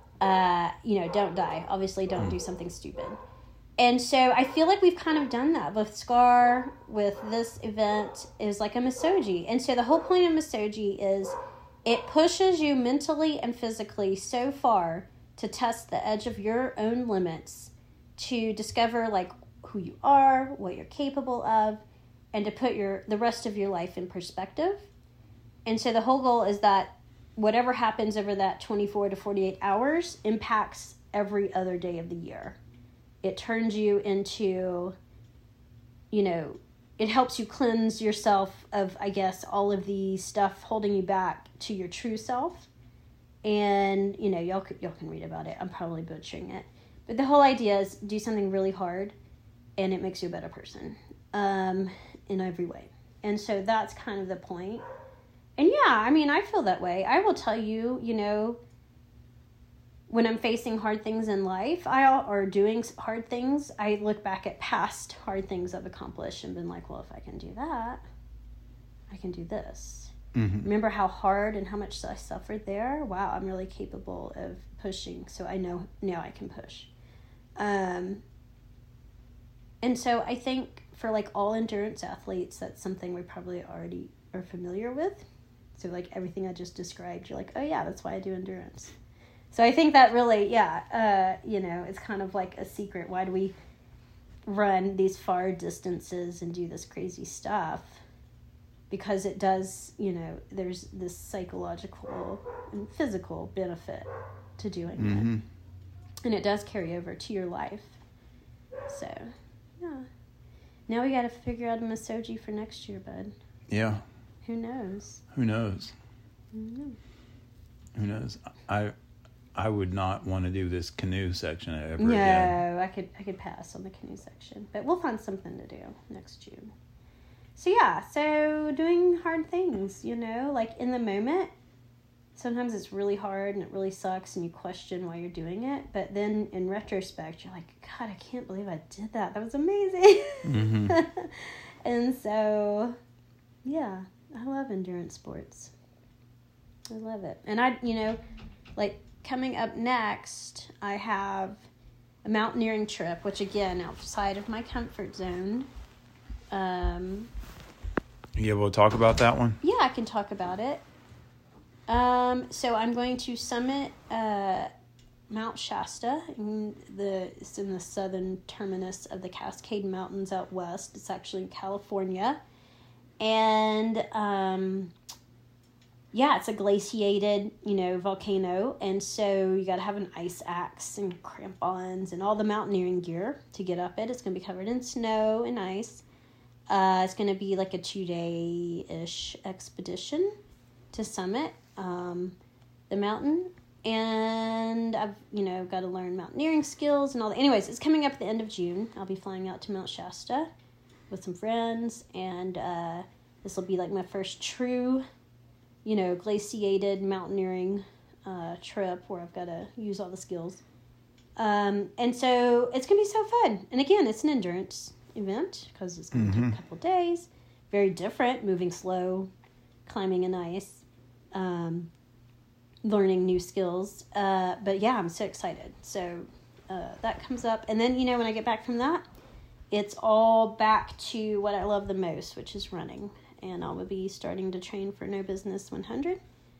don't die. Obviously, don't do something stupid. And so I feel like we've kind of done that with SCAR, with this event, is like a Masoji. And so the whole point of Masoji is it pushes you mentally and physically so far to test the edge of your own limits, to discover like who you are, what you're capable of, and to put the rest of your life in perspective. And so the whole goal is that whatever happens over that 24 to 48 hours impacts every other day of the year. It turns you into, it helps you cleanse yourself of, I guess, all of the stuff holding you back to your true self. And, y'all can read about it. I'm probably butchering it. But the whole idea is do something really hard, and it makes you a better person in every way. And so that's kind of the point. And I feel that way. I will tell you, when I'm facing hard things in life or doing hard things, I look back at past hard things I've accomplished and been like, well, if I can do that, I can do this. Mm-hmm. Remember how hard and how much I suffered there? Wow, I'm really capable of pushing. So I know now I can push. And so I think for like all endurance athletes, that's something we probably already are familiar with. So like everything I just described, you're like, oh yeah, that's why I do endurance. So I think that really, it's kind of like a secret. Why do we run these far distances and do this crazy stuff? Because it does, there's this psychological and physical benefit to doing it. And it does carry over to your life. So, yeah. Now we got to figure out a Masoji for next year, bud. Yeah. Who knows? Who knows? I would not want to do this canoe section ever again. No, I could pass on the canoe section. But we'll find something to do next June. So doing hard things, like in the moment, sometimes it's really hard and it really sucks and you question why you're doing it. But then in retrospect, you're like, God, I can't believe I did that. That was amazing. Mm-hmm. And so, Yeah, I love endurance sports. I love it. And I, like coming up next, I have a mountaineering trip, which again, outside of my comfort zone. You able to talk about that one? Yeah, I can talk about it. So I'm going to summit Mount Shasta. It's in the southern terminus of the Cascade Mountains out west. It's actually in California. And it's a glaciated, volcano. And so you got to have an ice axe and crampons and all the mountaineering gear to get up it. It's going to be covered in snow and ice. It's going to be like a 2-day-ish expedition to summit the mountain. And I've, got to learn mountaineering skills and all that. Anyways, it's coming up at the end of June. I'll be flying out to Mount Shasta with some friends. And this will be like my first true, glaciated mountaineering trip where I've got to use all the skills. And so it's going to be so fun. And again, it's an endurance event because it's going to take a couple days. Very different, moving slow, climbing in ice, learning new skills. But yeah, I'm so excited. So that comes up. And then, when I get back from that, it's all back to what I love the most, which is running. And I will be starting to train for No Business 100.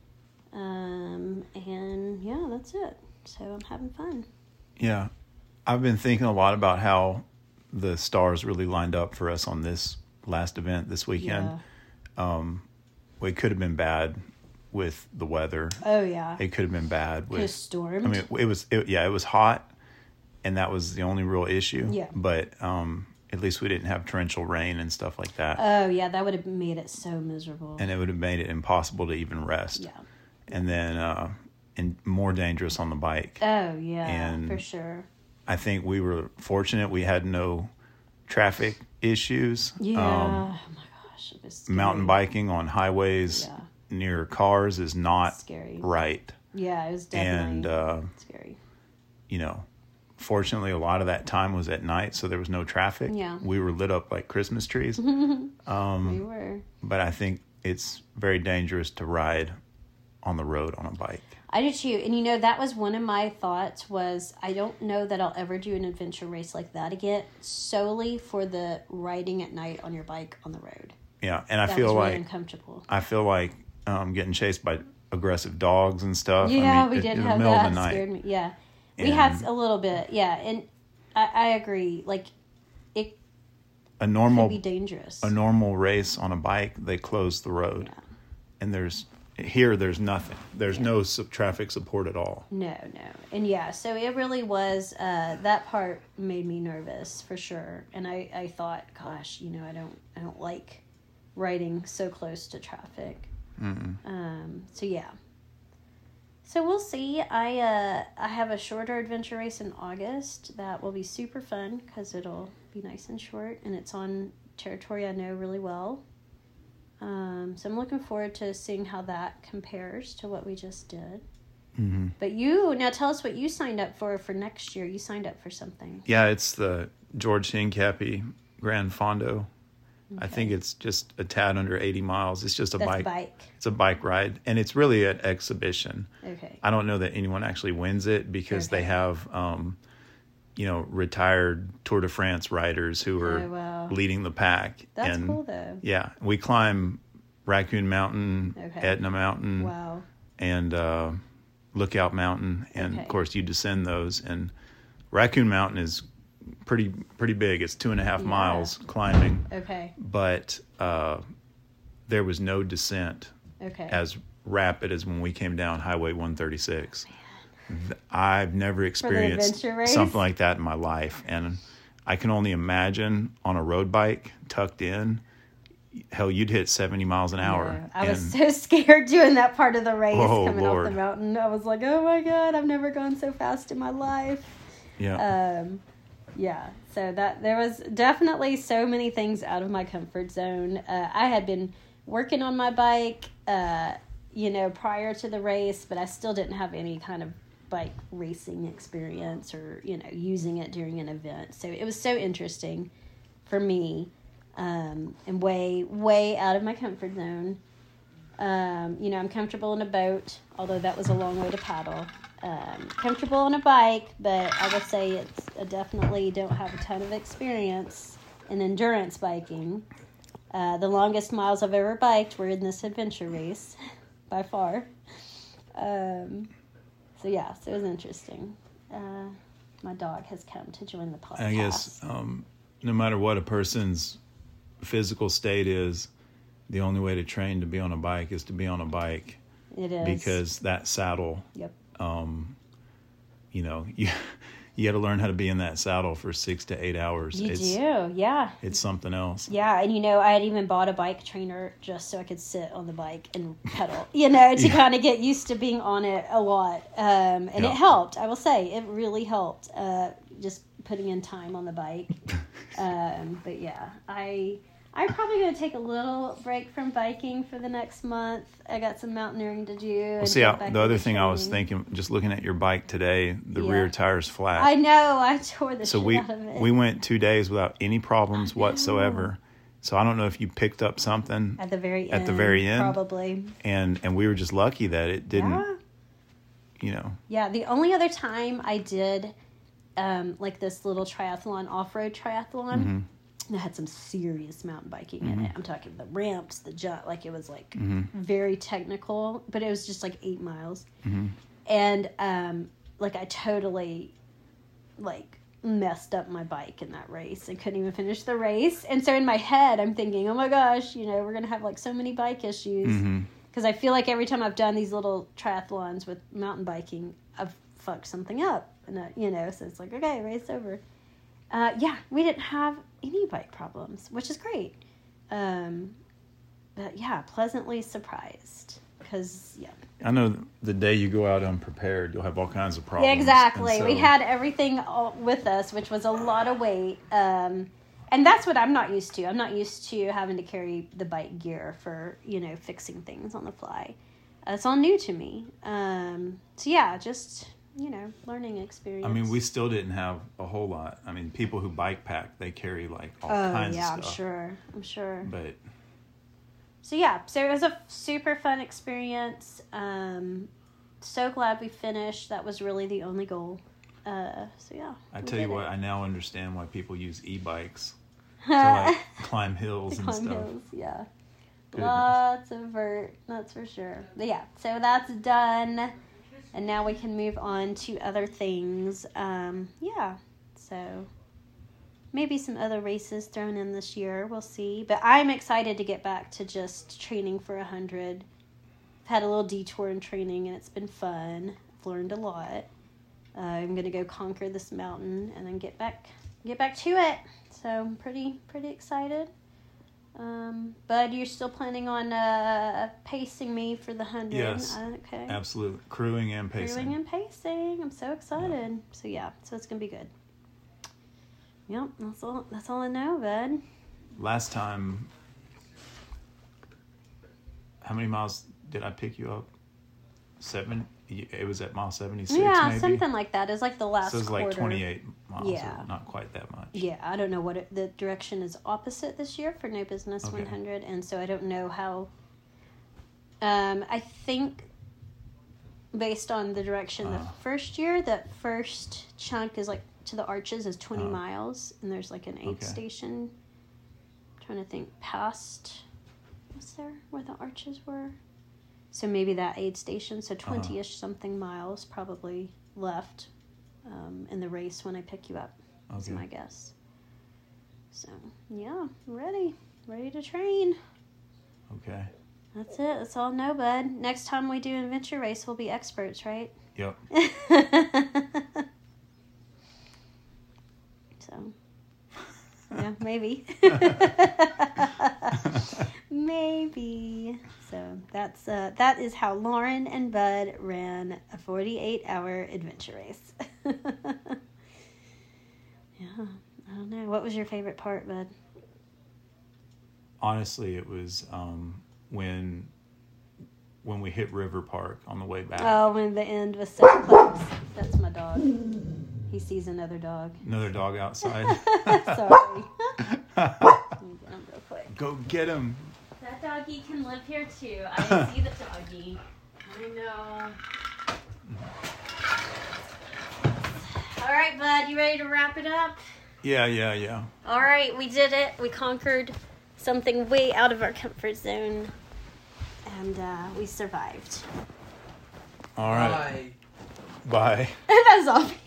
And yeah, that's it. So I'm having fun. Yeah. I've been thinking a lot about how the stars really lined up for us on this last event this weekend. Yeah. It could have been bad with the weather. Oh yeah. It could have been bad with storm. I mean, it was hot, and that was the only real issue. Yeah. But at least we didn't have torrential rain and stuff like that. Oh yeah, that would have made it so miserable. And it would have made it impossible to even rest. Yeah. And then and more dangerous on the bike. Oh yeah, and for sure. I think we were fortunate we had no traffic issues. Yeah. Oh my gosh. It was scary. Mountain biking on highways near cars is not scary. Right. Yeah, it was definitely and, scary. Fortunately, a lot of that time was at night, so there was no traffic. Yeah. We were lit up like Christmas trees. We were. But I think it's very dangerous to ride on the road on a bike. I do too. And that was one of my thoughts was I don't know that I'll ever do an adventure race like that again solely for the riding at night on your bike on the road. Yeah, and I that feel was like really uncomfortable. I feel like getting chased by aggressive dogs and stuff. Yeah, we did have that. It scared me. Yeah. We had a little bit, yeah. And I agree. Like it can be dangerous. A normal race on a bike, they close the road. Yeah. And there's nothing. There's no traffic support at all. No. And yeah, so it really was, that part made me nervous for sure. And I thought, gosh, I don't like riding so close to traffic. So yeah. So we'll see. I have a shorter adventure race in August that will be super fun because it'll be nice and short and it's on territory I know really well. So I'm looking forward to seeing how that compares to what we just did. Mm-hmm. But now tell us what you signed up for next year. You signed up for something. Yeah, it's the George Hincapie Grand Fondo. Okay. I think it's just a tad under 80 miles. It's just a bike. It's a bike ride, and it's really an exhibition. Okay. I don't know that anyone actually wins it because they have, retired Tour de France riders who are leading the pack. That's cool, though. Yeah, we climb Raccoon Mountain, Etna Mountain, and Lookout Mountain, and of course you descend those. And Raccoon Mountain is pretty big. It's 2.5 miles climbing. Okay. But there was no descent as rapid as when we came down Highway 136. I've never experienced something like that in my life, and I can only imagine on a road bike tucked in. Hell, you'd hit 70 miles an hour. Yeah. I was so scared doing that part of the race coming off the mountain. I was like, oh my God, I've never gone so fast in my life. Yeah. Yeah, so there was definitely so many things out of my comfort zone. I had been working on my bike, prior to the race, but I still didn't have any kind of bike racing experience or, using it during an event. So it was so interesting for me. and way out of my comfort zone. I'm comfortable in a boat, although that was a long way to paddle. Comfortable on a bike, but I would say I definitely don't have a ton of experience in endurance biking. The longest miles I've ever biked were in this adventure race, by far. So it was interesting. My dog has come to join the podcast. I guess no matter what a person's physical state is, the only way to train to be on a bike is to be on a bike. It is. Because that saddle, yep. You got to learn how to be in that saddle for 6 to 8 hours. You do, yeah. It's something else. Yeah, and I had even bought a bike trainer just so I could sit on the bike and pedal, to kind of get used to being on it a lot. And it helped, I will say. It really helped, just putting in time on the bike. But yeah, I'm probably going to take a little break from biking for the next month. I got some mountaineering to do. Well, see, the other thing I was thinking, just looking at your bike today, the rear tire's flat. I know. I tore the shit out of it. We went 2 days without any problems whatsoever. So I don't know if you picked up something at the very end. Probably. And we were just lucky that it didn't, Yeah, the only other time I did like this little triathlon, off-road triathlon, mm-hmm. that had some serious mountain biking in it. I'm talking the ramps, the jump, like it was like very technical, but it was just like 8 miles. Mm-hmm. And I totally messed up my bike in that race and couldn't even finish the race. And so in my head, I'm thinking, oh my gosh, we're going to have so many bike issues. Because I feel like every time I've done these little triathlons with mountain biking, I've fucked something up. And so it's like, okay, race over. We didn't have any bike problems, which is great. But yeah, pleasantly surprised because I know the day you go out unprepared, you'll have all kinds of problems. Yeah, exactly. We had everything with us, which was a lot of weight. And that's what I'm not used to. I'm not used to having to carry the bike gear for, fixing things on the fly. It's all new to me. Just learning experience. I mean, we still didn't have a whole lot. I mean, people who bike pack, they carry all kinds of stuff. I'm sure. But so it was a super fun experience. So glad we finished. That was really the only goal. I tell you what, I now understand why people use e-bikes to climb hills and stuff. Hills, yeah. Goodness. Lots of vert, that's for sure. But so that's done. And now we can move on to other things. So maybe some other races thrown in this year. We'll see. But I'm excited to get back to just training for 100. I've had a little detour in training, and it's been fun. I've learned a lot. I'm going to go conquer this mountain and then get back to it. So I'm pretty excited. Bud, you're still planning on pacing me for the 100? Yes, okay. Absolutely. Crewing and pacing. I'm so excited. Yeah. So it's going to be good. Yep, that's all I know, Bud. Last time, how many miles did I pick you up? 7? It was at mile 76, maybe? Something like that. It was like the last quarter. So it was like 28 miles, or not quite that much. Yeah, I don't know what the direction is opposite this year for No Business 100, and so I don't know how... I think, based on the direction the first year, that first chunk is to the Arches is 20 miles, and there's an aid station. I'm trying to think past... Was there where the Arches were? So maybe that aid station, so 20-ish something miles probably left in the race when I pick you up, is my guess. So, ready to train. Okay. That's it. That's all I know, bud. Next time we do an adventure race, we'll be experts, right? Yep. So, maybe. Maybe. So that is how Lauren and Bud ran a 48-hour adventure race. I don't know. What was your favorite part, Bud? Honestly, it was when we hit River Park on the way back. Oh, when the end was so close. That's my dog. He sees another dog. Another dog outside. Sorry. Go get him. That doggy can live here too. I see the doggy. I know. All right, bud. You ready to wrap it up? Yeah. All right, we did it. We conquered something way out of our comfort zone. And we survived. All right. Bye. That's all.